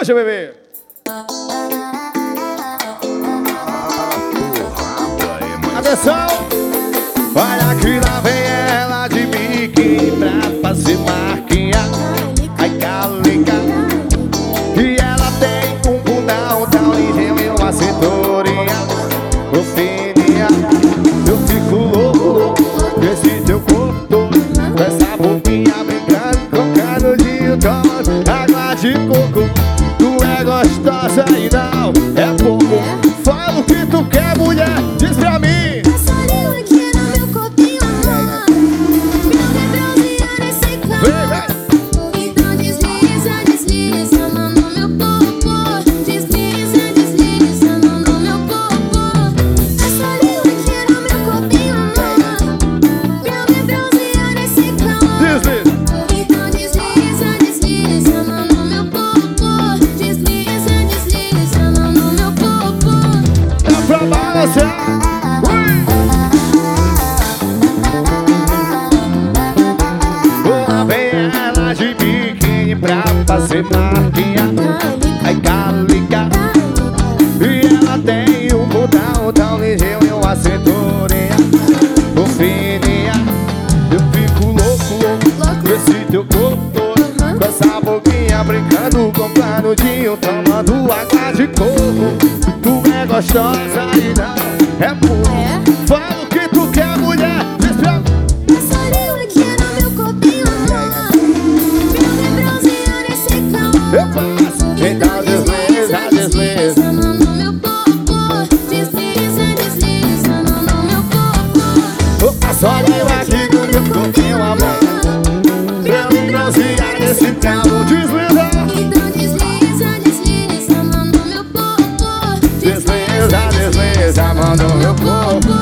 Puxa, bebê. Atenção. Olha que lá vem ela de biquíni pra fazer marquinha. Ai, calica. E ela tem um bundão tão ligeiro e uma cinturinha fofinha. Eu fico louco desse teu corpo todo, com essa boquinha brincando, com canudinho, tomando água de coco. Tu é gostosa e não é pouco. Fala o que tu quer, mulher, diz pra mim. Lá vem ela de biquíni pra fazer marquinha. Ai, calica. E ela tem um botão tão ligeiro e uma cinturinha fofinha. Eu fico louco desse teu corpo todo, com essa boquinha brincando, com canudinho, tomando água de coco. Tu é gostosa e não é pouco. Fala o que tu quer, mulher, diz pra mim. Eu faço, então desliza, desliza. Eu passo olho aqui com meu corpinho, amor. Pra me bronzear nesse carro, desliza. Então desliza, desliza, mão no meu corpo. Desliza, desliza, mão no meu corpo.